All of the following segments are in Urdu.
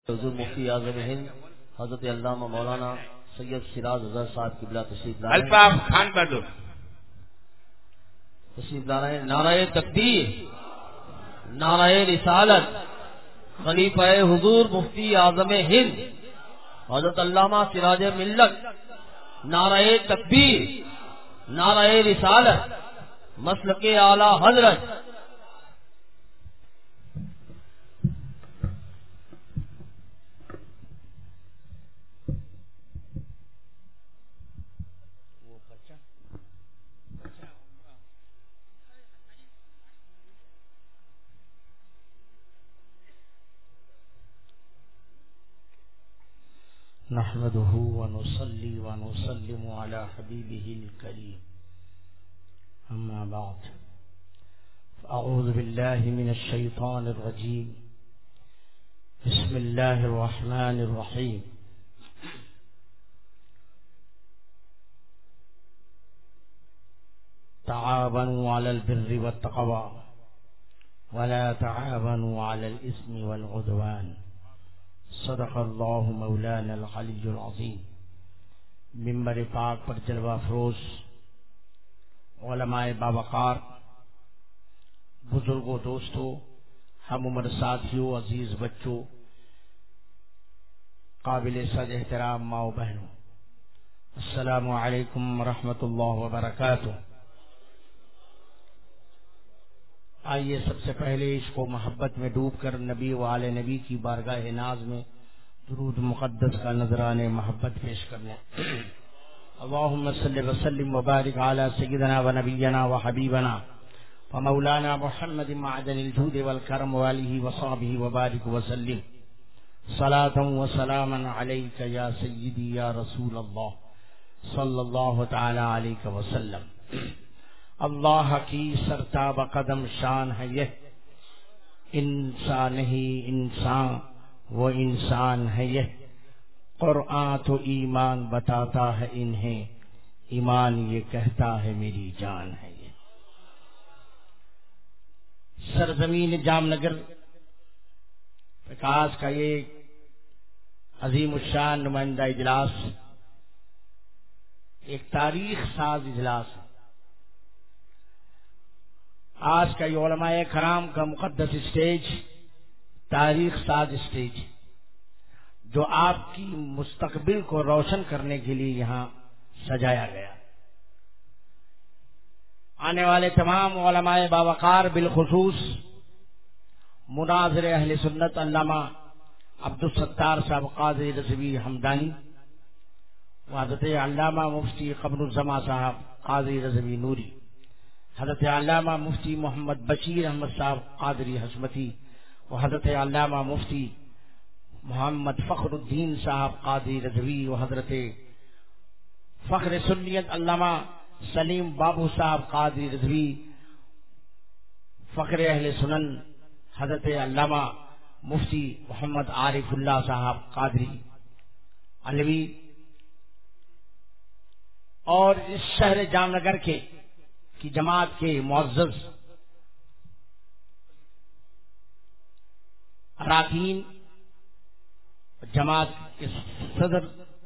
حضور مفتی اعظم ہند حضرت علامہ مولانا سید سراج اظہر صاحب قبلہ تشریف لا رہے ہیں. خان بردو تشریف لا رہے ہیں. نعرہ تکبیر، نعرہ رسالت، خلیفہ حضور مفتی اعظم ہند حضرت علامہ سراج ملت. نعرہ تکبیر، نعرہ رسالت، مسلک اعلی حضرت. نحمده ونصلي ونسلم على حبيبه الكريم. أما بعد، فأعوذ بالله من الشيطان الرجيم. بسم الله الرحمن الرحيم. تعاونوا على البر والتقوى ولا تعاونوا على الإثم والعدوان. صدق اللہ مولانا العلی العظیم. منبر پاک پر جلوہ افروز علماء باوقار، بزرگوں، دوستوں، ہم عمر ساتھیوں، عزیز بچوں، قابل صد احترام ماں و بہنوں، السلام علیکم ورحمۃ اللہ وبرکاتہ. آئیے سب سے پہلے عشق و محبت میں ڈوب کر نبی و آل نبی کی بارگاہ ناز میں درود مقدس کا نذرانِ محبت پیش کرنے. اللہم صلی وسلم وبارک علی سیدنا و نبینا و حبیبنا و مولانا محمد معدن الجود والکرم والہ وصحبہ وبارک وسلم. صلاۃ و سلاما علیک یا سیدی یا رسول اللہ صلی اللہ تعالی علیہ وسلم. اللہ کی سرتاب قدم شان ہے یہ، انسان نہیں انسان وہ انسان ہے یہ. قرآن تو ایمان بتاتا ہے انہیں، ایمان یہ کہتا ہے میری جان ہے یہ. سرزمین جام نگر وکاس کا یہ عظیم الشان نمائندہ اجلاس ایک تاریخ ساز اجلاس ہے. آج کا یہ علماء کرام کا مقدس اسٹیج تاریخ ساز اسٹیج، جو آپ کی مستقبل کو روشن کرنے کے لیے یہاں سجایا گیا. آنے والے تمام علماء باوقار، بالخصوص مناظر اہل سنت علامہ عبدالستار صاحب قادری رضوی حمدانی، حضرت علامہ مفتی قمر الزما صاحب قادری رضوی نوری، حضرت علامہ مفتی محمد بشیر احمد صاحب قادری حشمتی، و حضرت علامہ مفتی محمد فخر الدین صاحب قادری رضوی، و حضرت فخر سنیت علامہ سلیم بابو صاحب قادری رضوی، فخر اہل سنن حضرت علامہ مفتی محمد عارف اللہ صاحب قادری علوی، اور اس شہر جام نگر کی جماعت کے معزز اراکین، جماعت کے صدر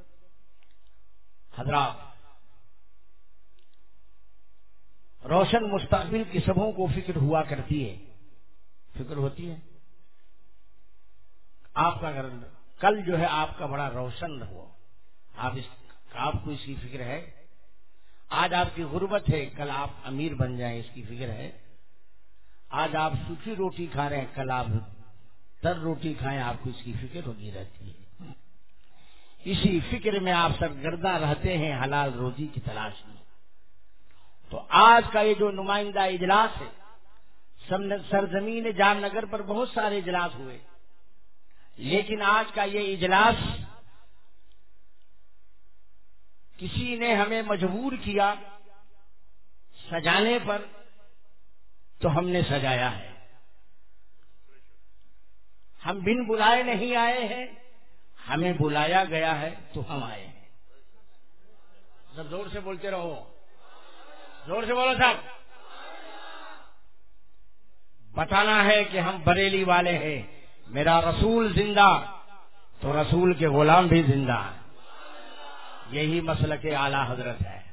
حضرات. روشن مستقبل کی سبوں کو فکر ہوا کرتی ہے، فکر ہوتی ہے آپ کا کل جو ہے آپ کا بڑا روشن ہو، آپ کو اس کی فکر ہے. آج آپ کی غربت ہے، کل آپ امیر بن جائیں اس کی فکر ہے. آج آپ سوکھی روٹی کھا رہے ہیں، کل آپ تر روٹی کھائیں، آپ کو اس کی فکر ہوتی رہتی ہے. اسی فکر میں آپ سرگرداں رہتے ہیں حلال روزی کی تلاش میں. تو آج کا یہ جو نمائندہ اجلاس ہے، سرزمین جام نگر پر بہت سارے اجلاس ہوئے، لیکن آج کا یہ اجلاس کسی نے ہمیں مجبور کیا سجانے پر، تو ہم نے سجایا ہے. ہم بن بلائے نہیں آئے ہیں، ہمیں بلایا گیا ہے تو ہم آئے ہیں. سب زور سے بولتے رہو، زور سے بولو صاحب. بتانا ہے کہ ہم بریلی والے ہیں، میرا رسول زندہ، تو رسول کے غلام بھی زندہ ہیں. یہی مسلک اعلی حضرت ہے.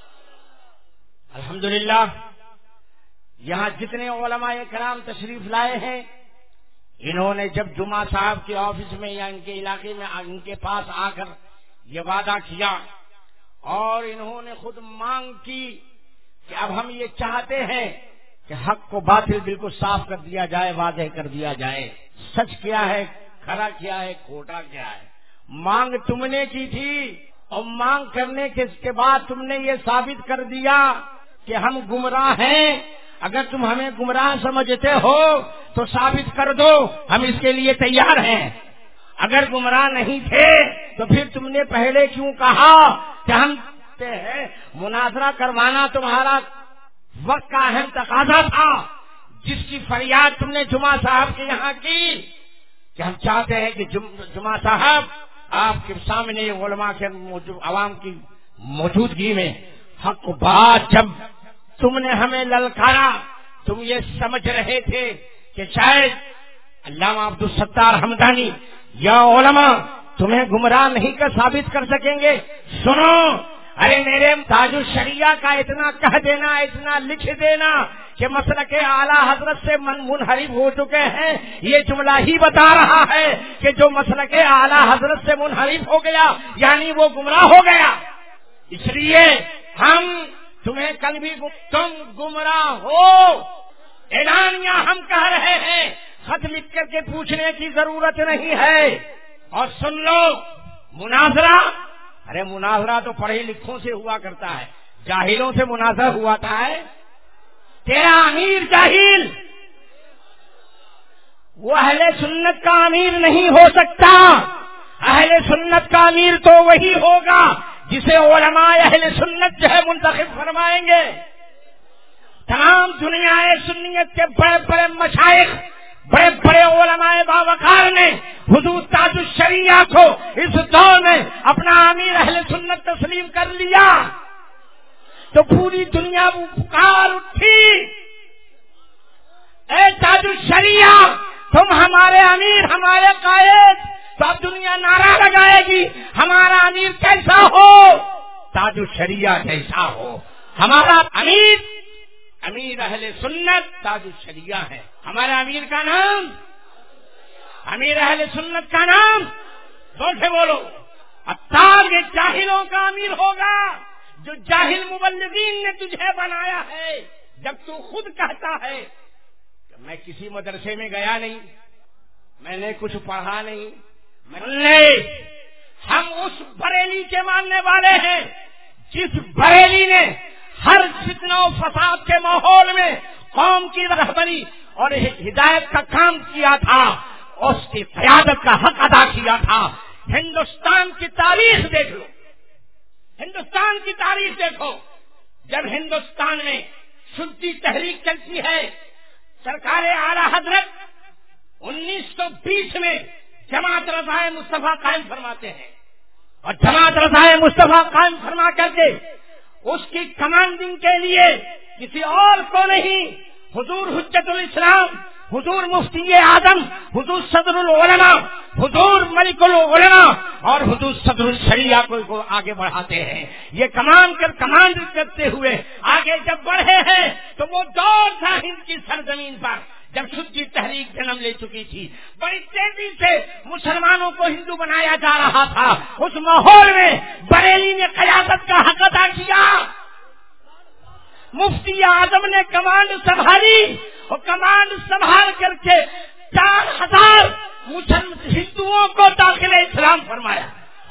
الحمدللہ یہاں جتنے علماء کرام تشریف لائے ہیں، انہوں نے جب جمعہ صاحب کے آفس میں یا ان کے علاقے میں ان کے پاس آ کر یہ وعدہ کیا اور انہوں نے خود مانگ کی کہ اب ہم یہ چاہتے ہیں کہ حق کو باطل بالکل صاف کر دیا جائے، واضح کر دیا جائے، سچ کیا ہے، کھرا کیا ہے، کھوٹا کیا ہے. مانگ تم نے کی تھی اور مانگ کرنے کے بعد تم نے یہ ثابت کر دیا کہ ہم گمراہ ہیں. اگر تم ہمیں گمراہ سمجھتے ہو تو ثابت کر دو، ہم اس کے لیے تیار ہیں. اگر گمراہ نہیں تھے تو پھر تم نے پہلے کیوں کہا کہ ہم مناظرہ کروانا تمہارا وقت کا اہم تقاضا تھا، جس کی فریاد تم نے جمعہ صاحب کے یہاں کی کہ ہم چاہتے ہیں کہ جمعہ صاحب آپ کے سامنے علماء کے عوام کی موجودگی میں حق کو بات. جب تم نے ہمیں للکارا تم یہ سمجھ رہے تھے کہ شاید علامہ عبدالستار حمدانی یا علماء تمہیں گمراہ نہیں کر ثابت کر سکیں گے. سنو، ارے میرے تاج الشریعہ کا اتنا کہہ دینا، اتنا لکھ دینا کہ مسلک اعلی حضرت سے منحرف ہو چکے ہیں، یہ جملہ ہی بتا رہا ہے کہ جو مسلک اعلی حضرت سے منحرف ہو گیا یعنی وہ گمراہ ہو گیا. اس لیے ہم تمہیں کل بھی تم گمراہ ہو اعلانیہ ہم کہہ رہے ہیں، خط لکھ کر کے پوچھنے کی ضرورت نہیں ہے. اور سن لو، مناظرہ، ارے مناظرہ تو پڑھے لکھوں سے ہوا کرتا ہے، جاہلوں سے مناظرہ ہوا تھا ہے. تیرا امیر جاہل، وہ اہل سنت کا امیر نہیں ہو سکتا. اہل سنت کا امیر تو وہی ہوگا جسے علماء اہل سنت جو ہے منتخب فرمائیں گے. تمام دنیا سنیت کے بڑے بڑے مشائخ، بڑے بڑے علماء باوقار نے حضور تاج الشریعہ کو اس دور میں اپنا امیر اہل سنت تسلیم کر لیا تو پوری دنیا پکار اٹھی، اے تاج الشریعہ تم ہمارے امیر، ہمارے قائد. تو اب دنیا نعرہ لگائے گی ہمارا امیر کیسا ہو؟ تاج الشریعہ جیسا ہو. ہمارا امیر، امیر اہل سنت تاج الشریعہ ہے. ہمارا امیر کا نام، امیر اہل سنت کا نام زور سے بولو. اتار یہ جاہلوں کا امیر ہوگا جو جاہل مبلغین نے تجھے بنایا ہے. جب تو خود کہتا ہے کہ میں کسی مدرسے میں گیا نہیں، میں نے کچھ پڑھا نہیں، ہم اس بریلی کے ماننے والے ہیں جس بریلی نے ہر فتنہ و فساد کے ماحول میں قوم کی رہبری اور ہدایت کا کام کیا تھا، اس کی قیادت کا حق ادا کیا تھا. ہندوستان کی تاریخ دیکھ لو، ہندوستان کی تاریخ دیکھو. جب ہندوستان میں شدی تحریک چلتی ہے، سرکار اعلی حضرت 1920 میں جماعت رضائے مصطفیٰ قائم فرماتے ہیں اور جماعت رضائے مصطفیٰ قائم فرما کر کے اس کی کمانڈنگ کے لیے کسی اور کو نہیں، حضور حجت الاسلام، حضور مفتی اعظم، حضور صدر العلماء، حضور ملک العلماء اور حضور صدر الشریعہ کو آگے بڑھاتے ہیں. یہ کمانڈ کرتے ہوئے آگے جب بڑھے ہیں تو وہ دور تھا ہند کی سرزمین پر جب شدی تحریک جنم لے چکی تھی، بڑی تیزی سے مسلمانوں کو ہندو بنایا جا رہا تھا. اس ماحول میں بریلی نے قیادت کا حق ادا کیا. مفتی اعظم نے کمانڈ سنبھالی اور کمانڈ سنبھال کر کے 4000 ہندوؤں کو داخل اسلام فرمایا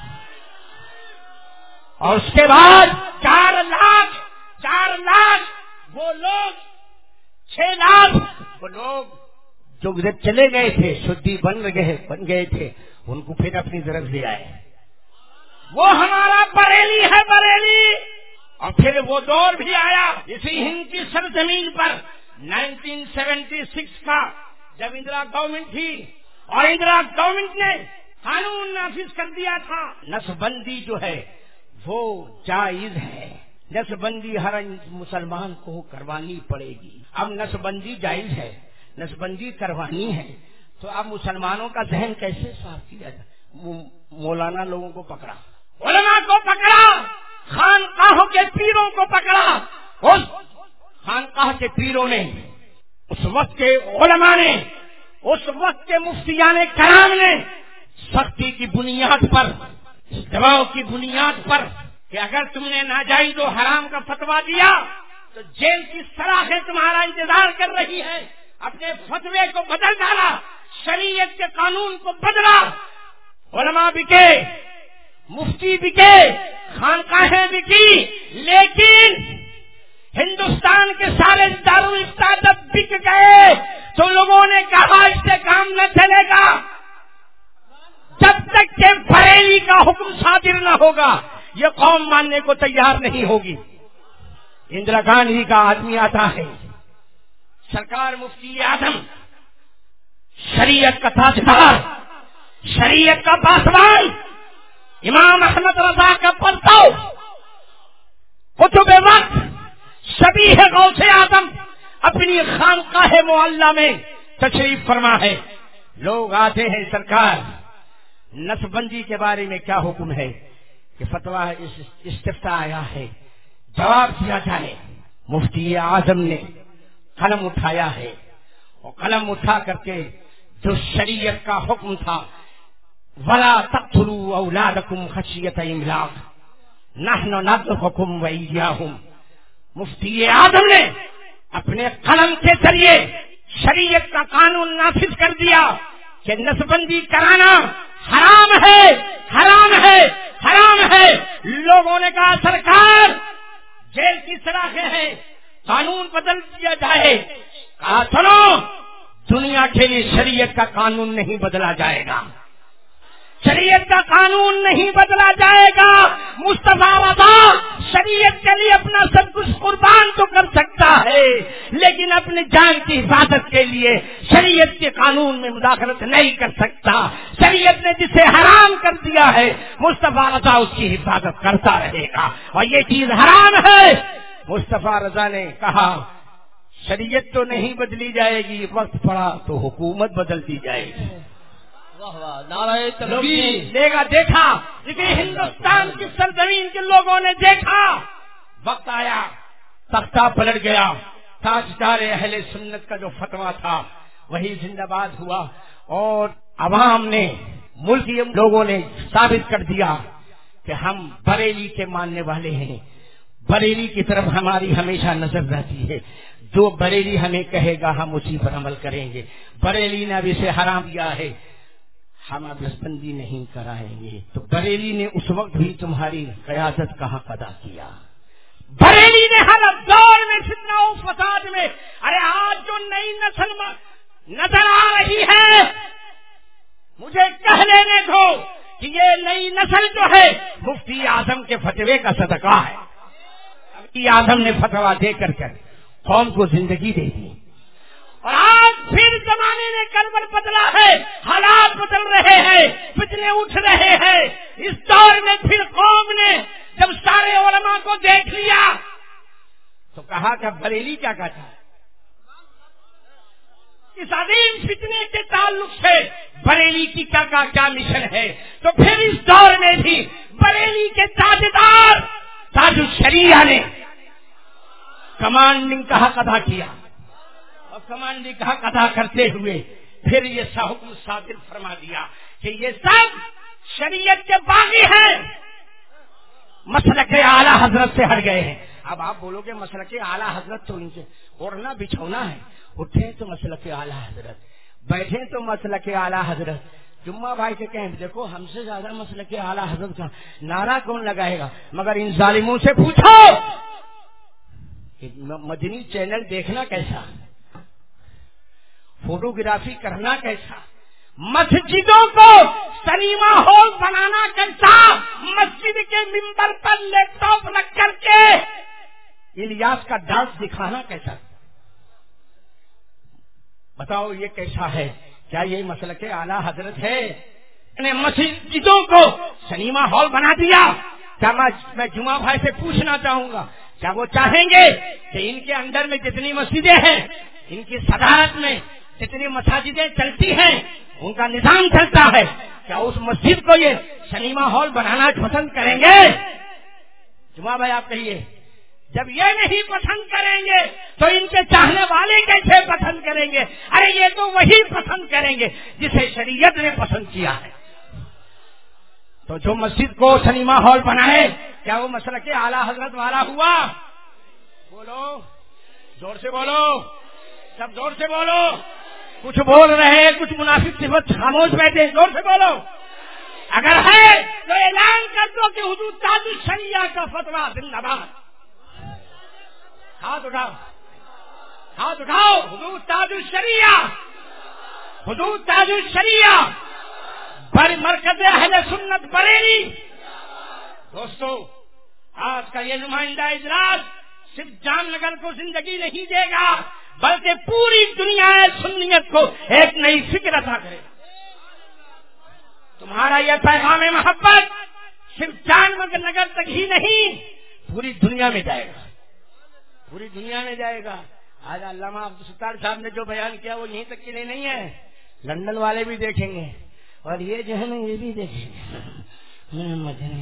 اور اس کے بعد 4 لاکھ وہ لوگ 6 لاکھ وہ لوگ جو چلے گئے تھے، شدی بن گئے تھے، ان کو پھر اپنی طرف لے آئے. وہ ہمارا بریلی ہے، بریلی. اور پھر وہ دور بھی آیا اسی ہند کی سرزمین پر 1976 کا، جب اندرا گورنمنٹ تھی اور اندرا گورنمنٹ نے قانون نافذ کر دیا تھا نسب بندی جو ہے وہ جائز ہے، نسب بندی ہر مسلمان کو کروانی پڑے گی. اب نسب بندی جائز ہے، نسب بندی کروانی ہے، تو اب مسلمانوں کا ذہن کیسے صاف کیا جائے؟ مولانا لوگوں کو پکڑا، علماء کو پکڑا، خانقاہوں کے پیروں کو پکڑا. اس خانقاہ کے پیروں نے، اس وقت کے علماء نے، اس وقت کے مفتیان کرام نے سختی کی بنیاد پر، دباؤ کی بنیاد پر کہ اگر تم نے ناجائز و حرام کا فتویٰ دیا تو جیل کی سلاخیں تمہارا انتظار کر رہی ہے. اپنے فتوے کو بدل ڈالا، شریعت کے قانون کو بدلا. علماء بکے، مفتی بکے، خانقاہیں بکی، لیکن ہندوستان کے سارے دارالافتاء جب بک گئے تو لوگوں نے کہا اس سے کام نہ چلے گا جب تک کہ بریلی کا حکم صادر نہ ہوگا. یہ قوم ماننے کو تیار نہیں ہوگی. اندرا گاندھی کا آدمی آتا ہے، سرکار مفتی اعظم، شریعت کا تاجدار، شریعت کا پاسبان، امام احمد رضا کا پرتو، قطب وقت، شبیہ غوث اعظم اپنی خانقاہ معلیٰ میں تشریف فرما ہے. لوگ آتے ہیں، سرکار نسب بندی کے بارے میں کیا حکم ہے کہ فتویٰ استفتاء آیا ہے، جواب دیا جائے. مفتی اعظم نے قلم اٹھایا ہے اور قلم اٹھا کر کے جو شریعت کا حکم تھا، وَلَا تَقْتُلُوا أَوْلَادَكُمْ خَشْيَةَ إِمْلَاقٍ نَحْنُ نَرْزُقُكُمْ وَإِيَّاهُمْ، مفتی اعظم نے اپنے قلم کے ذریعے شریعت کا قانون نافذ کر دیا کہ نسب بندی کرانا حرام ہے، حرام ہے، حرام ہے. لوگوں نے کہا سرکار جیل کی سلاخیں ہیں، قانون بدل دیا جائے. کہا سنو، دنیا کے لیے شریعت کا قانون نہیں بدلا جائے گا، شریعت کا قانون نہیں بدلا جائے گا. مصطفیٰ رضا شریعت کے لیے اپنا سب کچھ قربان تو کر سکتا ہے، لیکن اپنی جان کی حفاظت کے لیے شریعت کے قانون میں مداخلت نہیں کر سکتا. شریعت نے جسے حرام کر دیا ہے، مصطفیٰ رضا اس کی حفاظت کرتا رہے گا، اور یہ چیز حرام ہے. مصطفیٰ رضا نے کہا شریعت تو نہیں بدلی جائے گی، وقت پڑا تو حکومت بدل دی جائے گی. نعرہ تکبیر. دیکھا لیکن ہندوستان کی سرزمین کے لوگوں نے دیکھا، وقت آیا، تختہ پلٹ گیا. تاجدار اہل سنت کا جو فتویٰ تھا وہی زندہ باد ہوا، اور عوام نے، ملک کے لوگوں نے ثابت کر دیا کہ ہم بریلی کے ماننے والے ہیں. بریلی کی طرف ہماری ہمیشہ نظر رہتی ہے. جو بریلی ہمیں کہے گا ہم اسی پر عمل کریں گے. بریلی نے اب اسے حرام کیا ہے، ہم اب نسبندی نہیں کرائیں گے. تو بریلی نے اس وقت بھی تمہاری قیادت کا حق ادا کیا. بریلی نے ہر دور میں فتنہ و فساد میں، ارے آج جو نئی نسل نظر آ رہی ہے، مجھے کہہ لینے دو کہ یہ نئی نسل جو ہے مفتی اعظم کے فتوے کا صدقہ ہے. مفتی اعظم نے فتویٰ دے کر قوم کو زندگی دے دی، اور آج پھر زمانے نے کلبل بدلا ہے، حالات بدل رہے ہیں، فتنے اٹھ رہے ہیں. اس دور میں پھر قوم نے جب سارے علماء کو دیکھ لیا تو کہا کہ بریلی کیا کہتا ہے. اس عظیم فتنے کے تعلق سے بریلی کی کیا مشن ہے. تو پھر اس دور میں بھی بریلی کے تاجدار تاج الشریعہ نے کمانڈنگ کا حق ادا کیا، اور کمانڈنگ کا حق ادا کرتے ہوئے پھر یہ حکم صادر فرما دیا کہ یہ سب شریعت کے باغی ہیں، مسلک اعلیٰ حضرت سے ہٹ گئے ہیں. اب آپ بولو گے مسلک اعلیٰ حضرت تو ان سے اوڑھنا بچھونا ہے، اٹھیں تو مسلک اعلیٰ حضرت، بیٹھیں تو مسلک اعلیٰ حضرت. جمعہ بھائی سے کہیں دیکھو ہم سے زیادہ مسلک اعلیٰ حضرت کا نعرہ کون لگائے گا، مگر ان ظالموں سے پوچھو کہ مدنی چینل دیکھنا کیسا، فوٹوگرافی کرنا کیسا، مسجدوں کو سنیما ہال بنانا کیسا، مسجد کے ممبر پر لیپ ٹاپ رکھ کر کے الیاس کا ڈانس دکھانا کیسا. بتاؤ یہ کیسا ہے؟ کیا یہ مسلک اعلیٰ حضرت ہے؟ مسجدوں کو سنیما ہال بنا دیا. کیا میں جمعہ بھائی سے پوچھنا چاہوں گا، کیا وہ چاہیں گے کہ ان کے اندر میں جتنی مسجدیں ہیں ان کی صدارت میں جتنی مساجدیں چلتی ہیں ان کا نظام چلتا ہے، کیا اس مسجد کو یہ سنیما ہال بنانا پسند کریں گے؟ جمعہ بھائی آپ کہیے، جب یہ نہیں پسند کریں گے تو ان کے چاہنے والے کیسے پسند کریں گے؟ ارے یہ تو وہی پسند کریں گے جسے شریعت نے پسند کیا ہے۔ تو جو مسجد کو سنیما ہال بنائے کیا وہ مسلک اعلیٰ حضرت والا ہوا؟ بولو، زور سے بولو، سب زور سے بولو۔ کچھ بول رہے ہیں، کچھ منافق صفت خاموش بیٹھے، زور سے بولو۔ اگر ہے تو اعلان کر دو کہ حضور تاج الشریعہ کا فتویٰ زندہ باد۔ ہاتھ اٹھاؤ، ہاتھ اٹھاؤ، حضور تاج الشریعہ، حضور تاج الشریعہ، بڑی مرکز اہل سنت بریلی۔ دوستو، آج کا یہ نمائندہ اجلاس صرف جام نگر کو زندگی نہیں دے گا بلکہ پوری دنیا سنیت کو ایک نئی فکر عطا کرے گا۔ تمہارا یہ پیغام محبت صرف جام نگر تک ہی نہیں، پوری دنیا میں جائے گا، پوری دنیا میں جائے گا۔ آج علامہ عبدالستار صاحب نے جو بیان کیا وہ یہیں تک کے لیے نہیں ہے، لندن والے بھی دیکھیں گے اور یہ جو ہے نا یہ بھی دیکھیں گے۔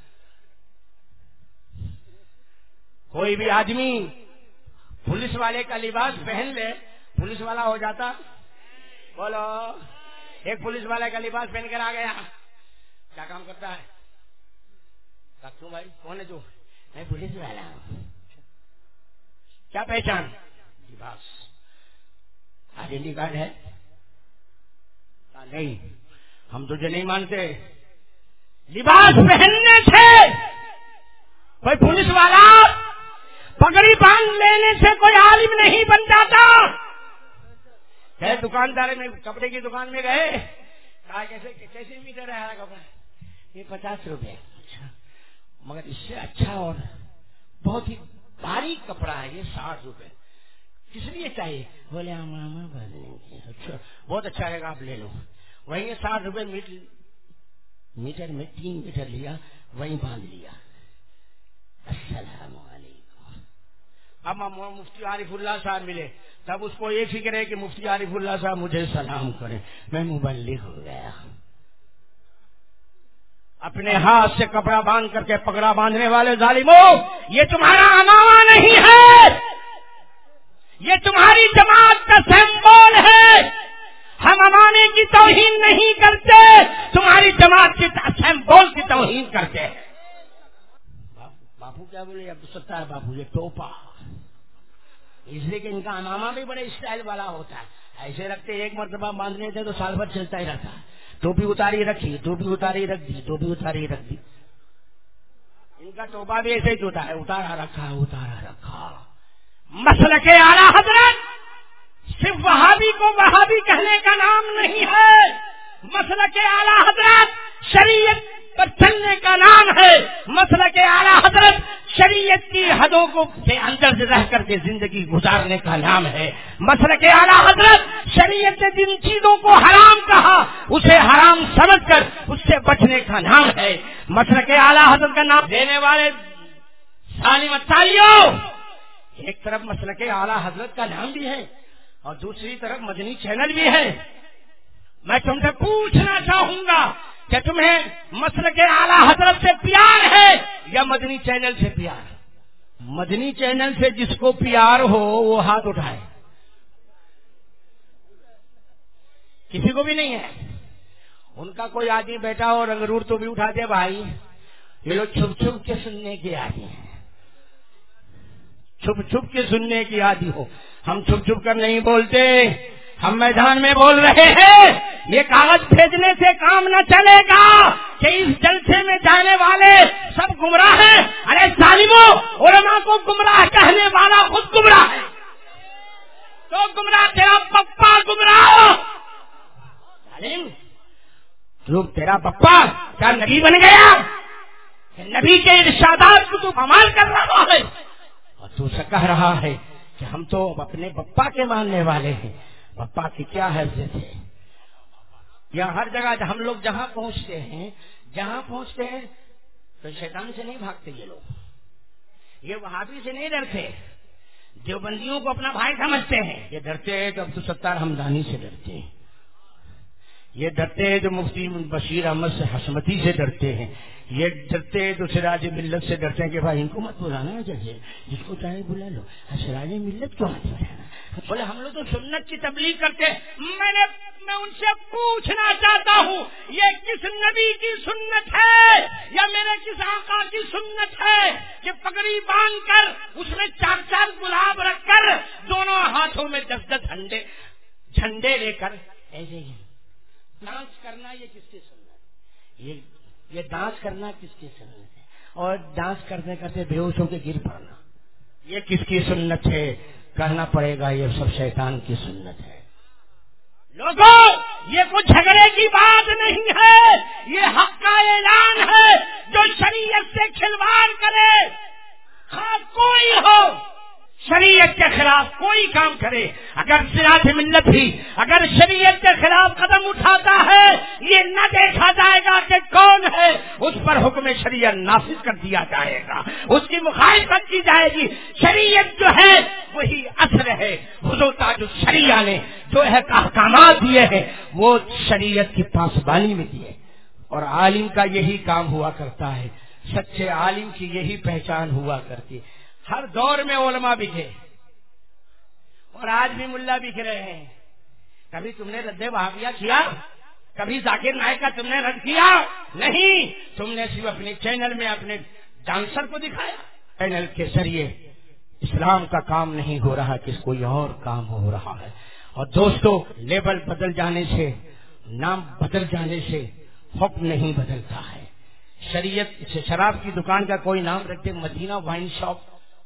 کوئی بھی آدمی پولیس والے کا لباس پہن لے پولیس والا ہو جاتا؟ بولو، ایک پولیس والے کا لباس پہن کر آ گیا، کیا کام کرتا ہے؟ کیوں بھائی، کون ہے تو؟ میں پولیس والا ہوں۔ کیا پہچان؟ لباس۔ آئیڈینٹی کارڈ ہے؟ نہیں، ہم تجھے نہیں مانتے۔ لباس پہننے سے کوئی پولیس والا، پگڑی باندھ لینے سے کوئی عالم نہیں بن جاتا۔ کہ دکاندار میں کپڑے کی دکان میں گئے، کہا کیسے میٹر ہے کپڑا؟ یہ 50 روپے۔ اچھا، مگر اس سے اچھا اور بہت ہی باریک کپڑا ہے، یہ 60 روپے۔ کس لیے چاہیے؟ بولے ماما بولے اچھا بہت اچھا ہے گا، آپ لے لو۔ وہیں 60 روپے میٹر میں 3 میٹر لیا، وہیں باندھ لیا۔ السلام علیکم۔ اب مفتی عارف اللہ صاحب ملے، تب اس کو یہ فکر ہے کہ مفتی عارف اللہ صاحب مجھے سلام کریں، میں مبلغ ہو گیا۔ اپنے ہاتھ سے کپڑا باندھ کر کے پگڑا باندھنے والے ظالموں، یہ تمہارا امامہ نہیں ہے، یہ تمہاری جماعت کا سمبول ہے۔ ہم امانے کی توہین نہیں کرتے، تمہاری جماعت کے سمبول کی توہین کرتے ہیں۔ باپو کیا بولے عبدالستار باپو؟ یہ ٹوپا، اس لیے کہ ان کا امامہ بھی بڑے اسٹائل والا ہوتا ہے، ایسے رکھتے، ایک مرتبہ باندھنے تھے تو سال بھر چلتا ہی رہتا ہے۔ ٹوپی اتاری رکھی، ٹوپی اتاری رکھ دی، ٹوپی اتاری رکھ دی۔ ان کا ٹوپا بھی ایسے ہی ہوتا ہے، اتارا رکھا اتارا رکھا۔ مسلک اعلیٰ حضرت صرف وہابی کو وہابی کہنے کا نام نہیں ہے، مسلک اعلیٰ حضرت شریعت پر چلنے کا نام ہے، مسلک اعلیٰ حضرت شریعت کی حدوں کو سے اندر رہ کر کے زندگی گزارنے کا نام ہے، مسلک اعلیٰ حضرت شریعت نے جن چیزوں کو حرام کہا اسے حرام سمجھ کر اس سے بچنے کا نام ہے۔ مسلک اعلیٰ حضرت کا نام دینے والے سالم اتالیوں، ایک طرف مسلک اعلیٰ حضرت کا نام بھی ہے اور دوسری طرف مدنی چینل بھی ہے۔ میں تم سے پوچھنا چاہوں گا کہ تمہیں مسلک اعلیٰ حضرت سے پیار ہے یا مدنی چینل سے پیار؟ مدنی چینل سے جس کو پیار ہو وہ ہاتھ اٹھائے۔ کسی کو بھی نہیں ہے؟ ان کا کوئی آدمی بیٹا ہو رنگرور تو بھی اٹھا دے، بھائی یہ لوگ چھپ چھپ کے سننے کے عادی ہیں، چھپ چھپ کے سننے کی عادی ہو۔ ہم چھپ چھپ کر نہیں بولتے، ہم میدان میں بول رہے ہیں۔ یہ کاغذ بھیجنے سے کام نہ چلے گا کہ اس جلسے میں جانے والے سب گمراہ ہیں۔ ارے ظالموں، علماء کو گمراہ کہنے والا خود گمراہ ہے، تو گمراہ تیرا پپا گمراہ ہو۔ ظالم، تو تیرا پپا کیا نبی بن گیا؟ نبی کے ارشادات کو تو عمل کر رہا ہے اور تو سے کہہ رہا ہے کہ ہم تو اپنے پپا کے ماننے والے ہیں۔ پپا کی کیا حیثیت ہے؟ یا ہر جگہ ہم لوگ جہاں پہنچتے ہیں تو شیطان سے نہیں بھاگتے یہ لوگ، یہ وہابی سے نہیں ڈرتے، دیوبندیوں کو اپنا بھائی سمجھتے ہیں. یہ ڈرتے ہیں تو عبدالستار حمدانی سے ڈرتے ہیں, یہ ڈرتے ہیں تو مفتی بشیر احمد سے حشمتی سے ڈرتے ہیں, یہ ڈرتے ہیں تو سراج ملت سے ڈرتے ہیں کہ بھائی ان کو مت بلانا ہے, جیسے جس کو چاہے بلا لو, سراج ملت کیوں مت بلانا. بولے ہم لوگ تو سنت کی تبلیغ کرتے ہیں. میں ان سے پوچھنا چاہتا ہوں یہ کس نبی کی سنت ہے یا میرے کس آقا کی سنت ہے کہ پگڑی باندھ کر اس میں 4 گلاب رکھ کر دونوں ہاتھوں میں 10 جھنڈے لے کر ایسے ہی ڈانس کرنا, یہ کس کی سنت ہے؟ یہ ڈانس کرنا کس کی سنت ہے؟ اور ڈانس کرتے کرتے بے ہوشوں کے گر پڑنا, یہ کس کی سنت ہے؟ کہنا پڑے گا یہ سب شیطان کی سنت ہے. لوگوں یہ کوئی جھگڑے کی بات نہیں ہے, یہ حق کا اعلان ہے. جو شریعت سے کھلواڑ کرے, ہاں کوئی ہو, شریعت کے خلاف کوئی کام کرے, اگر سراج ملت بھی اگر شریعت کے خلاف قدم اٹھاتا ہے, یہ نہ دیکھا جائے گا کہ کون ہے, اس پر حکم شریعت نافذ کر دیا جائے گا, اس کی مخالفت کی جائے گی. شریعت جو ہے وہی اصل ہے. حضور تاج الشریعہ نے جو ہے احکامات دیے ہیں وہ شریعت کی پاسبانی میں دیے, اور عالم کا یہی کام ہوا کرتا ہے. سچے عالم کی یہی پہچان ہوا کرتی ہے. ہر دور میں علماء بکھے اور آج بھی ملا بک رہے ہیں. کبھی تم نے رد وہابیہ کیا؟ کبھی ذاکر نائک کا تم نے رد کیا؟ نہیں, تم نے صرف اپنے چینل میں اپنے ڈانسر کو دکھایا. چینل کے ذریعے اسلام کا کام نہیں ہو رہا, کس کوئی اور کام ہو رہا ہے. اور دوستو, لیبل بدل جانے سے, نام بدل جانے سے حکم نہیں بدلتا ہے. شریعت سے شراب کی دکان کا کوئی نام رکھتے مدینہ وائن شاپ,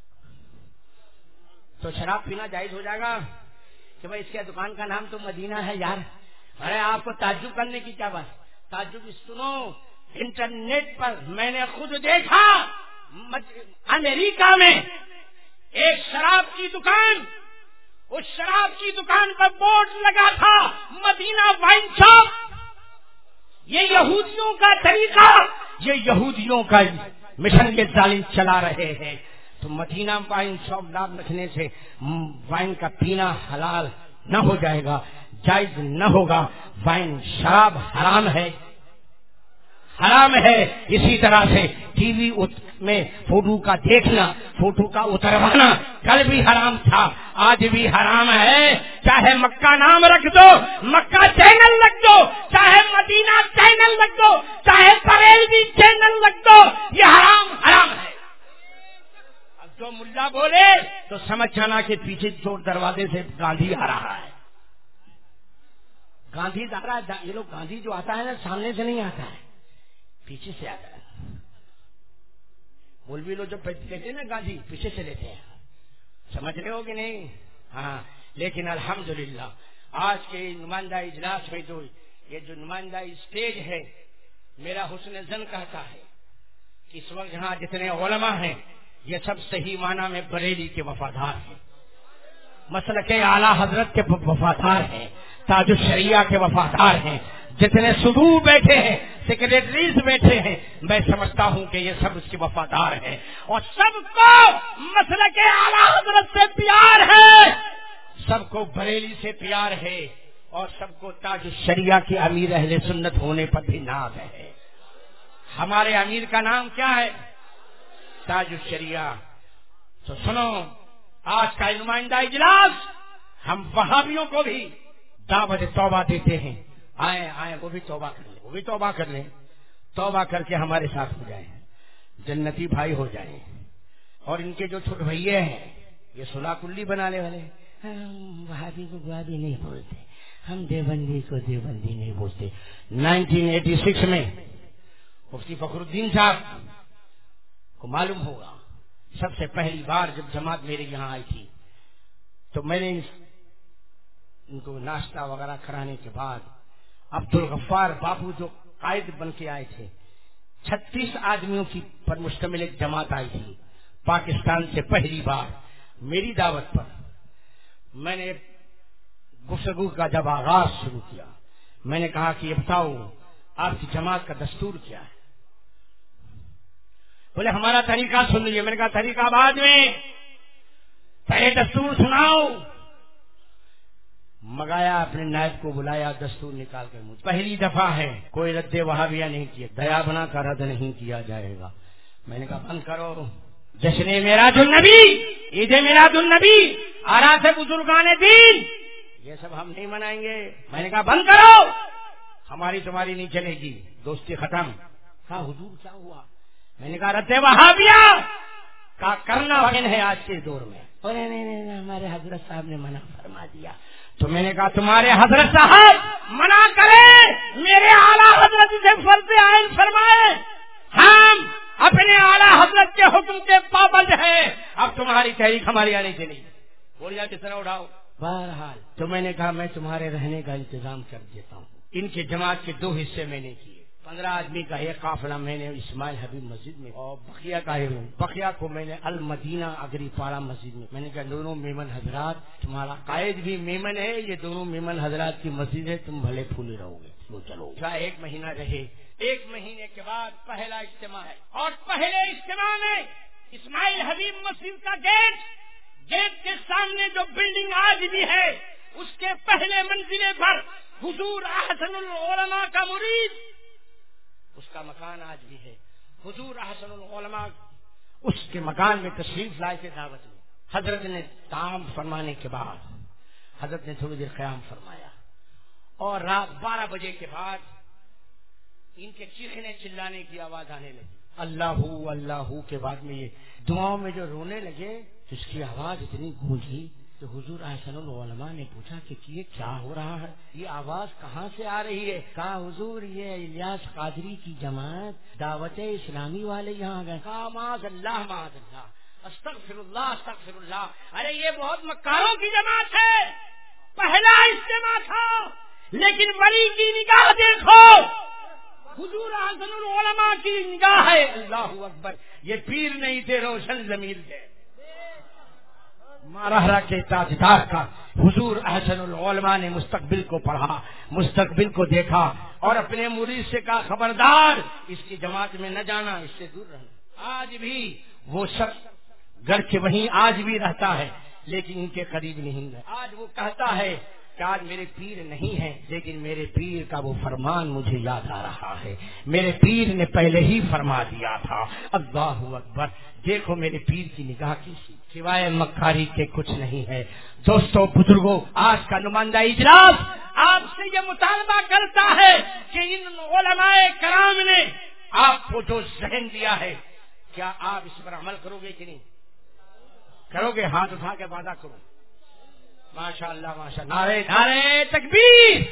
تو شراب پینا جائز ہو جائے گا کہ بھائی اس کے دکان کا نام تو مدینہ ہے یار. ارے آپ کو تعجب کرنے کی کیا بات؟ تعجب سنو, انٹرنیٹ پر میں نے خود دیکھا امریکہ میں ایک شراب کی دکان, اس شراب کی دکان پر بورڈ لگا تھا مدینہ وائن شاپ. یہ یہودیوں کا طریقہ, یہ یہودیوں کا مشن کے ظالم چلا رہے ہیں. تو مدینہ وائن شاپ نام رکھنے سے وائن کا پینا حلال نہ ہو جائے گا, جائز نہ ہوگا. وائن شراب حرام ہے, حرام ہے. اسی طرح سے ٹی وی میں فوٹو کا دیکھنا, فوٹو کا اتروانا کل بھی حرام تھا, آج بھی حرام ہے. چاہے مکہ نام رکھ دو, مکہ چینل رکھ دو, چاہے مدینہ چینل رکھ دو, چاہے بریلوی چینل رکھ دو, یہ حرام حرام ہے. اب جو ملا بولے تو سمجھ جانا کہ پیچھے چور دروازے سے گاندھی آ رہا ہے. گاندھی آ رہا ہے. یہ لوگ گاندھی جو آتا ہے نا سامنے سے نہیں آتا ہے, پیچھے سے آتا ہے. مولوی لوگ جو کہتے ہیں نا گاندھی پیچھے سے لیتے ہیں, سمجھ رہے ہو کہ نہیں؟ ہاں. لیکن الحمدللہ آج کے نمائندہ اجلاس میں جو یہ جو نمائندہ اسٹیج ہے, میرا حسن زن کہتا ہے کہ اس وقت یہاں جتنے علماء ہیں یہ سب صحیح معنی میں بریلی کے وفادار ہیں, مسلک اعلیٰ حضرت کے وفادار ہیں, تاج الشریعہ کے وفادار ہیں. جتنے صدور بیٹھے ہیں, سیکریٹریز بیٹھے ہیں, میں سمجھتا ہوں کہ یہ سب اس کے وفادار ہیں, اور سب کو مسلک اعلیٰ حضرت سے پیار ہے, سب کو بریلی سے پیار ہے, اور سب کو تاج الشریعہ کے امیر اہل سنت ہونے پر بھی ناز ہے. ہمارے امیر کا نام کیا ہے؟ تاج الشریعہ. تو سنو, آج کا نمائندہ اجلاس ہم وہابیوں کو بھی دعوت توبہ دیتے ہیں. آئے وہ بھی توبہ کر لیں, وہ بھی توبہ کر لیں, توبہ کر کے ہمارے ساتھ ہو جائیں, جنتی بھائی ہو جائیں. اور ان کے جو چھوٹے بھائیے ہیں یہ صلح کلی بنانے والے, ہم وہابی کو وہابی نہیں بولتے, ہم دیوبندی کو دیوبندی نہیں بولتے. 1986 میں مفتی فخر الدین صاحب کو معلوم ہوگا, سب سے پہلی بار جب جماعت میرے یہاں آئی تھی تو میں نے ان کو ناشتہ وغیرہ کرانے کے بعد عبدالغفار بابو جو قائد بن کے آئے تھے, 36 آدمیوں کی پر مشتمل ایک جماعت آئی تھی پاکستان سے پہلی بار میری دعوت پر. میں نے گفتگو کا جب آغاز شروع کیا, میں نے کہا کہ یہ بتاؤ آپ کی جماعت کا دستور کیا ہے؟ بولے ہمارا طریقہ سن لیجیے. میں نے کہا طریقہ بعد میں, پہلے دستور سناؤ. مگایا اپنے نائب کو بلایا, دستور نکال کر مجھے. پہلی دفعہ ہے, کوئی رد وہابیہ نہیں کیا, دیا بنا کا رد نہیں کیا جائے گا. میں نے کہا بند کرو. جشن میلاد النبی, عید میلاد النبی, آراس بزرگان دین, یہ سب ہم نہیں منائیں گے. میں نے کہا بند کرو, ہماری تمہاری نہیں چلے گی, دوستی ختم. کہا حضور کیا ہوا؟ میں نے کہا رد وہابیہ کا کرنا وطن ہے آج کے دور میں. نہیں, ہمارے حضرت صاحب نے منع فرما دیا. تو میں نے کہا تمہارے حضرت صاحب منع کرے, میرے اعلیٰ حضرت سے فرض عین فرمائے, ہم اپنے اعلیٰ حضرت کے حکم کے پابند ہیں. اب تمہاری تحریک ہماری آنی چاہیے, بولیا کس طرح اٹھاؤ. بہرحال تو میں نے کہا میں تمہارے رہنے کا انتظام کر دیتا ہوں. ان کے جماعت کے 2 حصے میں نے کیے. 15 آدمی کا ایک قافلہ میں نے اسماعیل حبیب مسجد میں, اور بقیہ کو میں نے المدینہ اگری پاڑا مسجد میں. میں نے کہا دونوں میمن حضرات, تمہارا قائد بھی میمن ہے, یہ دونوں میمن حضرات کی مسجد ہے, تم بھلے پھولے رہو گے. چلو 1 مہینہ رہے. 1 مہینے کے بعد پہلا اجتماع ہے, اور پہلے اجتماع میں اسماعیل حبیب مسجد کا گیٹ کے سامنے جو بلڈنگ آج بھی ہے, اس کے پہلے منزلے پر حضور احسن العلماء کا مرید, اس کا مکان آج بھی ہے. حضور احسن العلماء اس کے مکان میں تشریف لائے تھے دعوت میں. حضرت نے تعام فرمانے کے بعد حضرت نے تھوڑی دیر قیام فرمایا, اور رات 12 بجے کے بعد ان کے چیخنے چلانے کی آواز آنے لگی. اللہ اللہ کے بعد میں یہ دعاؤں میں جو رونے لگے, تو اس کی آواز اتنی گونجی کہ حضور احسن العلماء نے پوچھا کہ یہ کیا ہو رہا ہے, یہ آواز کہاں سے آ رہی ہے؟ کہا حضور یہ الیاس قادری کی جماعت دعوت اسلامی والے یہاں گئے. کہا معاذ اللہ, استغفر اللہ. ارے یہ بہت مکاروں کی جماعت ہے, پہلا اجتماع تھا, لیکن ولی کی نگاہ دیکھو, حضور احسن العلماء کی نگاہ ہے. اللہ اکبر. یہ پیر نہیں تھے, روشن ضمیر تھے. مارہرا کے تاجدار کا حضور احسن العلماء نے مستقبل کو پڑھا, مستقبل کو دیکھا, اور اپنے مرید سے کہا خبردار اس کی جماعت میں نہ جانا, اس سے دور رہنا. آج بھی وہ شخص گھر کے وہیں آج بھی رہتا ہے, لیکن ان کے قریب نہیں ہے. آج وہ کہتا ہے کہ آج میرے پیر نہیں ہے, لیکن میرے پیر کا وہ فرمان مجھے یاد آ رہا ہے, میرے پیر نے پہلے ہی فرما دیا تھا. اللہ اکبر. دیکھو میرے پیر کی نگاہ کی سوائے مکاری کے کچھ نہیں ہے. دوستو بزرگوں, آج کا نمائندہ اجلاس آپ سے یہ مطالبہ کرتا ہے کہ ان علماء کرام نے آپ کو جو ذہن دیا ہے, کیا آپ اس پر عمل کرو گے کہ نہیں کرو گے؟ ہاتھ اٹھا کے وعدہ کرو. ماشاء اللہ ماشاء اللہ. نعرے تکبیر,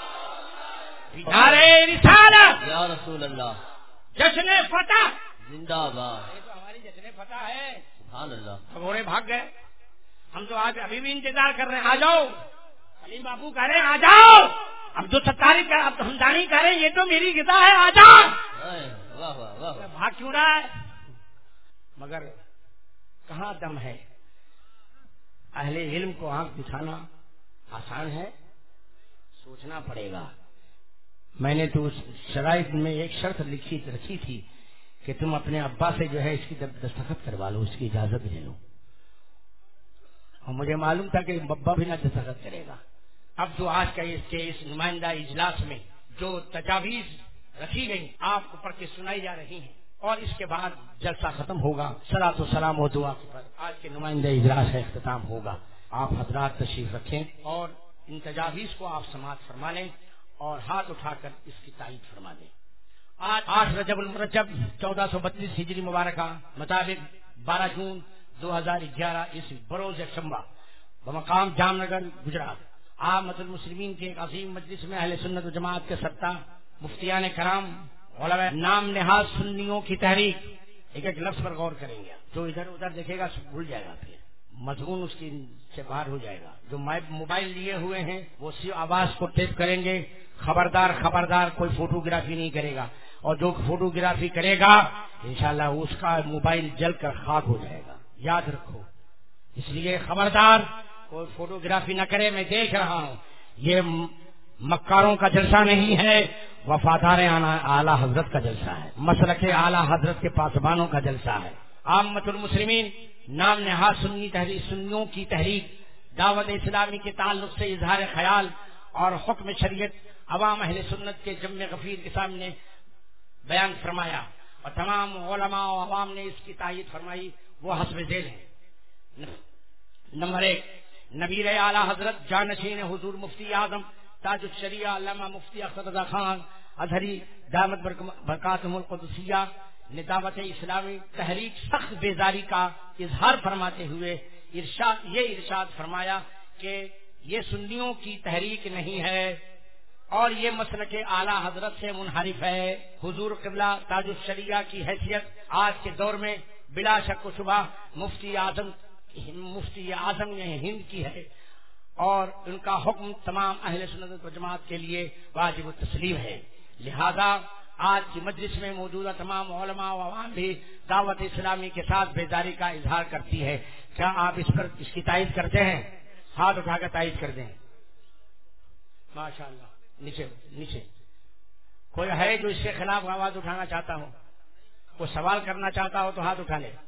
نعرے رسالت, یا رسول اللہ, جشن فتح زندہ باد. یہ تو ہماری جشن فتح ہے. سبحان اللہ. گھوڑے بھاگ گئے, ہم تو آج ابھی بھی انتظار کر رہے ہیں. آ جاؤ, سلیم بابو کہہ رہے ہیں آ جاؤ, عبد الستاری کا عبد الحمدانی کہہ رہے ہیں یہ تو میری غذا ہے, آ جاؤ. واہ واہ واہ. بھاگ کیوں رہا ہے؟ مگر کہاں دم ہے؟ اہل علم کو آنکھ دکھانا آسان ہے, سوچنا پڑے گا. میں نے تو اس شرائط میں ایک شرط رکھی تھی کہ تم اپنے ابا سے جو ہے اس کی دستخط کروا لو, اس کی اجازت لے لو, اور مجھے معلوم تھا کہ بابا بھی نہ دستخط کرے گا. اب تو آج کا اس نمائندہ اجلاس میں جو تجاویز رکھی گئی آپ کو پڑھ کے سنائی جا رہی ہیں, اور اس کے بعد جلسہ ختم ہوگا. صلاۃ و سلام و دعا پر آج کے نمائندہ اجلاس کا اختتام ہوگا. آپ حضرات تشریف رکھیں اور ان تجاویز کو آپ سماعت فرما لیں اور ہاتھ اٹھا کر اس کی تائید فرما دیں. آج 8 رجب المرجب 1432 ہجری مبارکہ مطابق 12 جون 2011 اس بروز یکشنبہ بمقام جام نگر گجرات عامۃ المسلمین کے ایک عظیم مجلس میں اہل سنت و جماعت کے سرتا مفتیان کرام علماء نام نہاد سنیوں کی تحریک ایک ایک لفظ پر غور کریں گے. جو ادھر ادھر دیکھے گا بھول جائے گا, پھر مضمون اس کی سے باہر ہو جائے گا. جو موبائل لیے ہوئے ہیں وہ سی آواز کو ٹیپ کریں گے. خبردار کوئی فوٹوگرافی نہیں کرے گا, اور جو فوٹوگرافی کرے گا انشاءاللہ اس کا موبائل جل کر خاک ہو جائے گا, یاد رکھو. اس لیے خبردار کوئی فوٹوگرافی نہ کرے. میں دیکھ رہا ہوں یہ مکاروں کا جلسہ نہیں ہے, وفادار اعلیٰ حضرت کا جلسہ ہے, مسلک اعلیٰ حضرت کے پاسبانوں کا جلسہ ہے. عامت المسلمین نام نہاد سنیوں کی تحریک دعوت اسلامی کے تعلق سے اظہار خیال اور حکم شریعت عوام اہل سنت کے جمع غفیر کے سامنے بیان فرمایا اور تمام علماء و عوام نے اس کی تائید فرمائی، وہ حسب ذیل ہے۔ نمبر 1، نبیر اعلیٰ حضرت جانشین حضور مفتی اعظم تاج الشریعہ علامہ مفتی اختر رضا خان ازہری دامت برکاتہم القدسیہ نے دعوت اسلامی تحریک سخت بیزاری کا اظہار فرماتے ہوئے ارشاد فرمایا کہ یہ سنیوں کی تحریک نہیں ہے اور یہ مسلک اعلیٰ حضرت سے منحرف ہے۔ حضور قبلہ تاج الشریعہ کی حیثیت آج کے دور میں بلا شک و شبہ مفتی اعظم ہند کی ہے اور ان کا حکم تمام اہل سنت و جماعت کے لیے واجب التسلیم ہے۔ لہذا آج کی مجلس میں موجودہ تمام علماء و عوام بھی دعوت اسلامی کے ساتھ بیداری کا اظہار کرتی ہے۔ کیا آپ اس کی تائید کرتے ہیں؟ ہاتھ اٹھا کر تائید کر دیں۔ ماشاء اللہ۔ نیچے کوئی ہے جو اس کے خلاف آواز اٹھانا چاہتا ہو، کوئی سوال کرنا چاہتا ہو تو ہاتھ اٹھا لے۔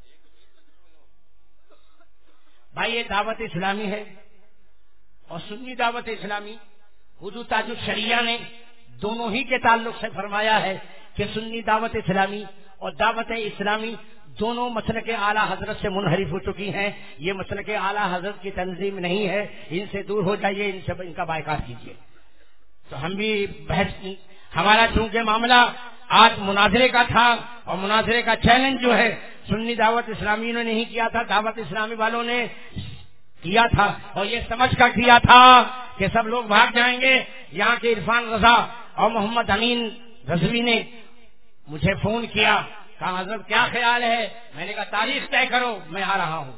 بھائی یہ دعوت اسلامی ہے اور سنی دعوت اسلامی حضور تاج الشریعہ نے دونوں ہی کے تعلق سے فرمایا ہے کہ سنی دعوت اسلامی اور دعوت اسلامی دونوں مسلک اعلیٰ حضرت سے منحرف ہو چکی ہیں۔ یہ مسلک اعلیٰ حضرت کی تنظیم نہیں ہے، ان سے دور ہو جائیے، ان کا بائیکاٹ کیجیے۔ تو ہم بھی ہمارا چونکہ معاملہ آج مناظرے کا تھا اور مناظرے کا چیلنج جو ہے سنی دعوت اسلامی نے نہیں کیا تھا، دعوت اسلامی والوں نے کیا تھا اور یہ سمجھ کر کیا تھا کہ سب لوگ بھاگ جائیں گے۔ یہاں کے عرفان رضا اور محمد امین رضوی نے مجھے فون کیا، کہا حضرت کیا خیال ہے؟ میں نے کہا تاریخ طے کرو، میں آ رہا ہوں،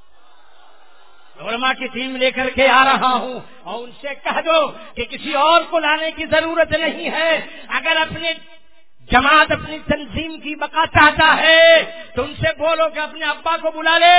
علماء کی ٹیم لے کر کے آ رہا ہوں اور ان سے کہہ دو کہ کسی اور کو لانے کی ضرورت نہیں ہے۔ اگر اپنے جماعت اپنی تنظیم کی بقا چاہتا ہے تو ان سے بولو کہ اپنے ابا کو بلا لے۔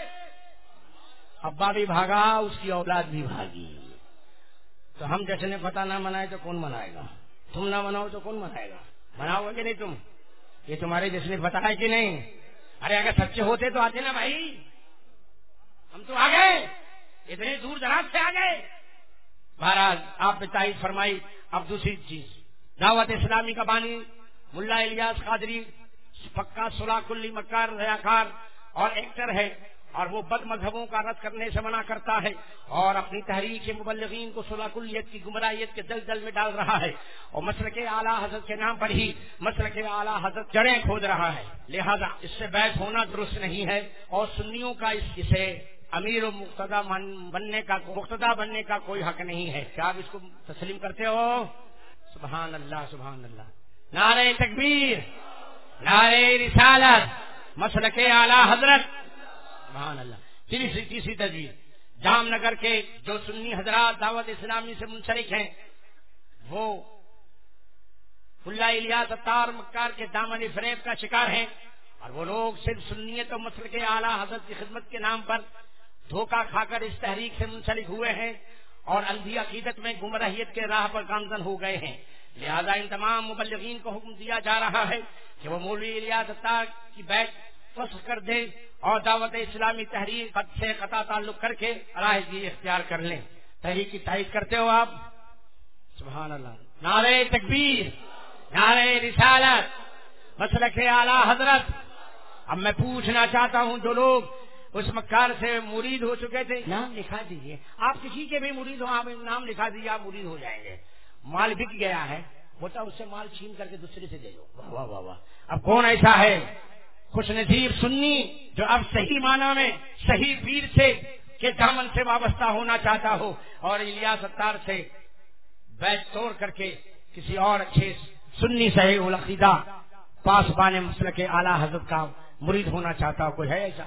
ابا بھی بھاگا، اس کی اولاد بھی بھاگی۔ تو ہم جشن فتح نہ منائے تو کون منائے گا؟ تم نہ مناؤ تو کون منائے گا؟ مناؤ گے نہیں تم؟ یہ تمہارے جشن فتح ہے کہ نہیں؟ ارے اگر سچے ہوتے تو آتے نا بھائی، ہم تو آ گئے، اتنے دور دراز سے آ گئے۔ بہرحال آپ نے تائید فرمائی۔ اب دوسری چیز، دعوت اسلامی کا بانی ملا الیاس قادری پکا صلح کلی مکار ریاکار اور ایکٹر ہے اور وہ بد مذہبوں کا رد کرنے سے منع کرتا ہے اور اپنی تحریک مبلغین کو صلح کلیت کی گمراہیت کے دلدل میں ڈال رہا ہے اور مسلک اعلیٰ حضرت کے نام پر ہی مسلک اعلیٰ حضرت جڑیں کھود رہا ہے۔ لہذا اس سے بیعت ہونا درست نہیں ہے اور سنیوں کا اسے امیر و مقتدا بننے کا کوئی حق نہیں ہے۔ کیا آپ اس کو تسلیم کرتے ہو؟ سبحان اللہ، سبحان اللہ، نعرہ تکبیر، نعرہ رسالت، مسلک اعلیٰ حضرت، سبحان اللہ۔ تیسری تجویز، جام نگر کے جو سنی حضرات دعوت اسلامی سے منسلک ہیں وہ ملا الیاس اتار مکار کے دامن فریب کا شکار ہیں اور وہ لوگ صرف سنیت و مسلک اعلیٰ حضرت کی خدمت کے نام پر دھوکہ کھا کر اس تحریک سے منسلک ہوئے ہیں اور اندھی عقیدت میں گمراہیت کے راہ پر گامزن ہو گئے ہیں۔ لہذا ان تمام مبلغین کو حکم دیا جا رہا ہے کہ وہ مولوی الیاس اتار کی بیعت فسخ کر دیں اور دعوت اسلامی تحریک سے قطع تعلق کر کے علیحدگی اختیار کر لیں۔ تحریک کی تائید کرتے ہو آپ؟ سبحان اللہ، نعرہ تکبیر، نعرہ رسالت، مسلک اعلیٰ حضرت۔ اب میں پوچھنا چاہتا ہوں جو لوگ اس مکار سے مرید ہو چکے تھے، نام لکھا دیجئے۔ آپ کسی کے بھی مرید ہوں، آپ نام لکھا دیجئے، آپ مرید ہو جائیں گے۔ مال بک گیا ہے، بوتا اس سے مال چھین کر کے دوسرے سے دے دو۔ واہ واہ واہ واہ۔ اب کون ایسا ہے خوش نصیب سنی جو اب صحیح معنی میں صحیح پیر سے کے دامن سے وابستہ ہونا چاہتا ہو اور الیاس اتار سے بیعت توڑ کر کے کسی اور اچھے سنی صحیح العقیدہ پاسبان مسلک اعلیٰ حضرت کا مرید ہونا چاہتا ہو؟ کوئی ہے ایسا؟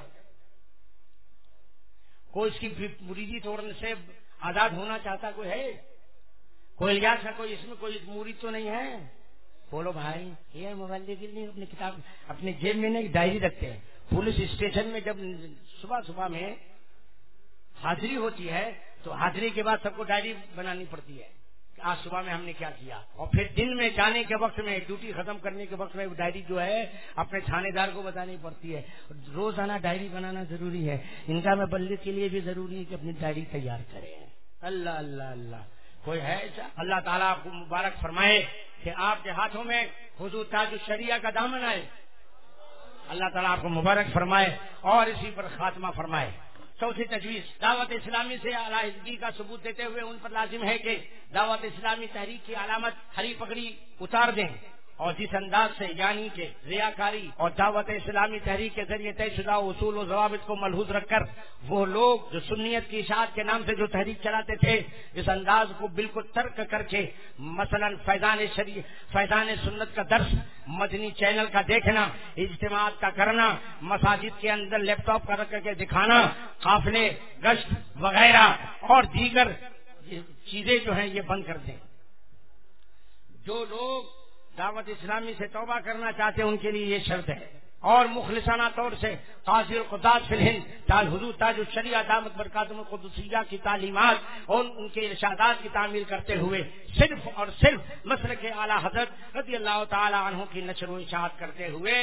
کوئی اس کی مریدی توڑنے سے آزاد ہونا چاہتا کوئی ہے؟ کوئی الیاس کا کوئی اس میں کوئی مرید تو نہیں ہے؟ بولو بھائی۔ یہ موبائل کے لیے اپنی کتاب اپنے جیب میں ایک ڈائری رکھتے ہیں۔ پولیس اسٹیشن میں جب صبح میں حاضری ہوتی ہے تو حاضری کے بعد سب کو ڈائری بنانی پڑتی ہے آج صبح میں ہم نے کیا کیا، اور پھر دن میں جانے کے وقت میں، ڈیوٹی ختم کرنے کے وقت میں ڈائری جو ہے اپنے تھانے دار کو بتانی پڑتی ہے. روزانہ ڈائری بنانا ضروری ہے. ان کا میں بلغ کے لیے بھی ضروری ہے کہ اپنی ڈائری تیار کریں. اللہ اللہ اللہ، کوئی ہے ایسا؟ اللہ تعالیٰ آپ کو مبارک فرمائے کہ آپ کے ہاتھوں میں حضور تاج الشریعہ کا دامن آئے. اللہ تعالیٰ آپ کو مبارک فرمائے اور اسی پر خاتمہ فرمائے. چوتھی تجویز، دعوت اسلامی سے علیحدگی کا ثبوت دیتے ہوئے ان پر لازم ہے کہ دعوت اسلامی تحریک کی علامت ہری پگڑی اتار دیں، اور جس انداز سے یعنی کہ ریاکاری اور دعوت اسلامی تحریک کے ذریعے طے شدہ اصول و ضوابط کو ملحوظ رکھ کر وہ لوگ جو سنیت کی اشاعت کے نام سے جو تحریک چلاتے تھے، اس انداز کو بالکل ترک کر کے مثلا فیضان سنت کا درس، مدنی چینل کا دیکھنا، اجتماعات کا کرنا، مساجد کے اندر لیپ ٹاپ کا رکھ کے دکھانا، قافلے گشت وغیرہ اور دیگر چیزیں جو ہیں یہ بند کر دیں. جو لوگ دعوت اسلامی سے توبہ کرنا چاہتے ہیں ان کے لیے یہ شرط ہے، اور مخلصانہ طور سے قاضی القضات فی الہند حضور تاج الشریعہ دامت برکاتہم القدسیہ کی تعلیمات اور ان کے ارشادات کی تعمیل کرتے ہوئے صرف اور صرف مسلک اعلی حضرت رضی اللہ تعالی عنہ کی نشر و اشاعت کرتے ہوئے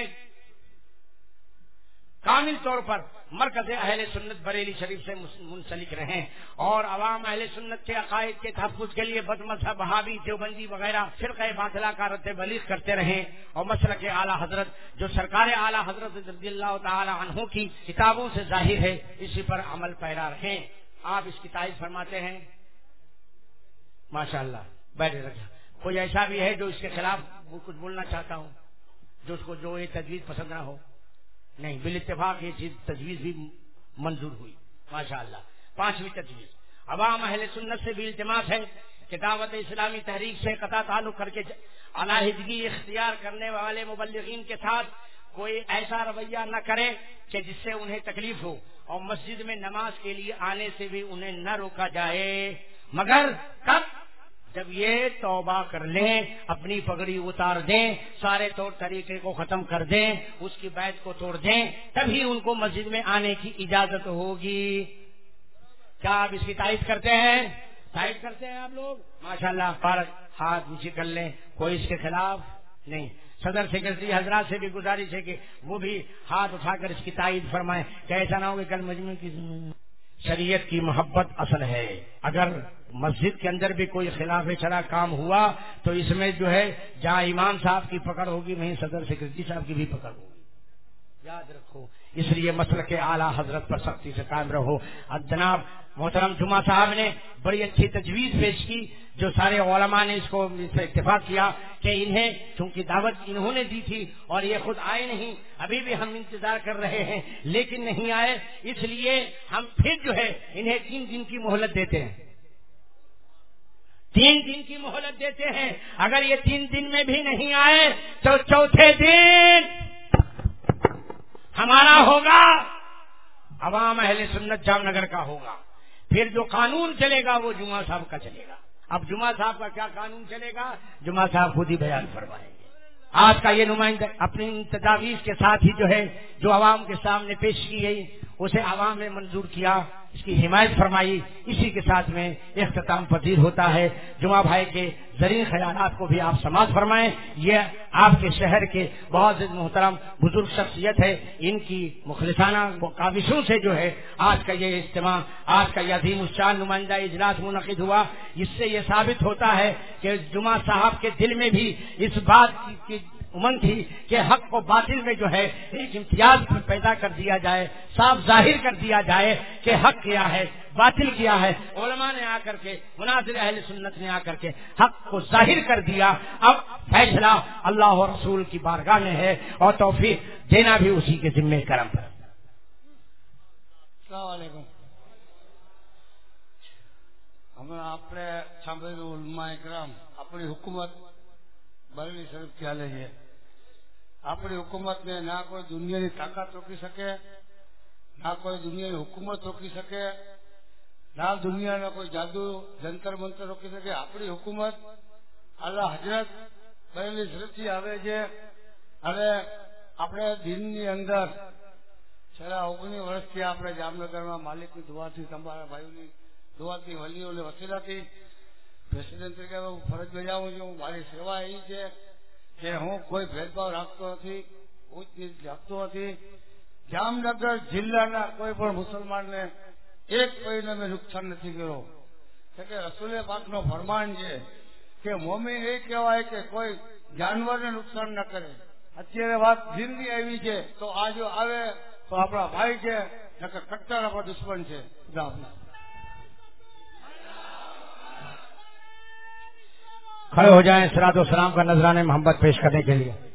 کامل طور پر مرکز اہل سنت بریلی شریف سے منسلک رہیں، اور عوام اہل سنت کے عقائد کے تحفظ کے لیے بد مذہب وہابی دیوبندی وغیرہ فرقہ باطلہ کا رد بلیغ کرتے رہیں، اور مسلک اعلی حضرت جو سرکار اعلی حضرت رضی اللہ تعالی عنہ کی کتابوں سے ظاہر ہے اسی پر عمل پیرا رہیں. آپ اس کی تائید فرماتے ہیں؟ ماشاءاللہ. بیٹھے رکھا. کوئی ایسا بھی ہے جو اس کے خلاف کچھ بولنا چاہتا ہوں، جو اس کو جو یہ تجویز پسند نہ ہو؟ نہیں، بالاتفاق یہ چیز تجویز بھی منظور ہوئی. ماشاءاللہ. پانچویں تجویز، عوام اہل سنت سے بھی التماس ہے کہ دعوت اسلامی تحریک سے قطع تعلق کر کے علیحدگی اختیار کرنے والے مبلغین کے ساتھ کوئی ایسا رویہ نہ کرے کہ جس سے انہیں تکلیف ہو، اور مسجد میں نماز کے لیے آنے سے بھی انہیں نہ روکا جائے، مگر کب؟ جب یہ توبہ کر لیں، اپنی پگڑی اتار دیں، سارے طور طریقے کو ختم کر دیں، اس کی بیعت کو توڑ دیں، تبھی ان کو مسجد میں آنے کی اجازت ہوگی. کیا آپ اس کی تائید کرتے ہیں؟ تائید کرتے ہیں آپ لوگ؟ ماشاءاللہ. پارک ہاتھ نیچے کر لیں. کوئی اس کے خلاف نہیں. صدر سیکرٹری حضرات سے بھی گزارش ہے کہ وہ بھی ہاتھ اٹھا کر اس کی تائید فرمائیں کہ ایسا نہ ہو کہ کل مجمع کی شریعت کی محبت اصل ہے. اگر مسجد کے اندر بھی کوئی خلاف شرع کام ہوا تو اس میں جو ہے جہاں امام صاحب کی پکڑ ہوگی وہیں صدر سیکرٹری صاحب کی بھی پکڑ ہوگی. یاد رکھو. اس لیے مسلک اعلیٰ حضرت پر سختی سے قائم رہو. جناب محترم جمعہ صاحب نے بڑی اچھی تجویز پیش کی، جو سارے علماء نے اس پر اتفاق کیا کہ انہیں چونکہ دعوت انہوں نے دی تھی اور یہ خود آئے نہیں، ابھی بھی ہم انتظار کر رہے ہیں لیکن نہیں آئے، اس لیے ہم پھر جو ہے انہیں 3 دن کی مہلت دیتے ہیں. 3 دن کی مہلت دیتے ہیں. اگر یہ 3 دن میں بھی نہیں آئے تو چوتھے دن ہمارا ہوگا، عوام اہل سنت جام نگر کا ہوگا. پھر جو قانون چلے گا وہ جمعہ صاحب کا چلے گا. اب جمعہ صاحب کا کیا قانون چلے گا جمعہ صاحب خود ہی بیان فرمائیں گے. آج کا یہ نمائندہ اپنی تجاویز کے ساتھ ہی جو ہے جو عوام کے سامنے پیش کی گئی اسے عوام نے منظور کیا، اس کی حمایت فرمائی. اسی کے ساتھ میں اختتام پذیر ہوتا ہے. جمعہ بھائی کے زرعی خیالات کو بھی آپ سماعت فرمائیں. یہ آپ کے شہر کے بہت محترم بزرگ شخصیت ہے، ان کی مخلصانہ کاوشوں سے جو ہے آج کا یہ اجتماع، آج کا یہ عظیم الشان نمائندہ اجلاس منعقد ہوا. اس سے یہ ثابت ہوتا ہے کہ جمعہ صاحب کے دل میں بھی اس بات کی امنگ تھی کہ حق کو باطل میں جو ہے ایک امتیاز پیدا کر دیا جائے، صاف ظاہر کر دیا جائے کہ حق کیا ہے باطل کیا ہے. علماء نے آ کر کے، مناظر اہل سنت نے آ کر کے حق کو ظاہر کر دیا. اب فیصلہ اللہ اور رسول کی بارگاہ میں ہے اور توفیق دینا بھی اسی کے ذمہ کرم پر. السلام علیکم. ہمیں આપણે સાંભળેલું ઉલમા ઇકરામ આપણી હુકુમત બરેલી શરીફ ચાલે છે. આપણી હુકુમતને ના કોઈ દુનિયાની તાકાત રોકી શકે, ના કોઈ દુનિયાની હુકુમત રોકી શકે, ના દુનિયાનો કોઈ જાદુ જંતર મંતર રોકી શકે. આપણી હુકુમત આલા હજરત બરેલી શરીફથી આવે છે. હવે આપણે દિનની અંદર છેલ્લા 19 વર્ષથી આપણે જામનગરમાં માલિકની દુઆથી, તમારા ભાઈઓની દુઆથી, વલીઓની વસીલાથી પ્રેસિડેન્ટ તરીકે હું ફરજ બજાવું છું. મારી સેવા એ છે કે હું કોઈ ભેદભાવ રાખતો નથી, ઉચ્ચ નીચ રાખતો નથી. જામનગર જિલ્લાના કોઈ પણ મુસલમાનને એક કોઈને મેં નુકસાન નથી કર્યો. કે રસૂલે પાકનો ફરમાન છે કે મોમીન એ કહેવાય કે કોઈ જાનવરને નુકસાન ન કરે. અત્યારે વાત જિંદગી આવી છે તો આ જો આવે તો આપણા ભાઈ છે, નકર કટ્ટર આપણા દુશ્મન છે. खड़े हो जाएं, सलातो सलाम का नजराने मोहब्बत पेश करने के लिए.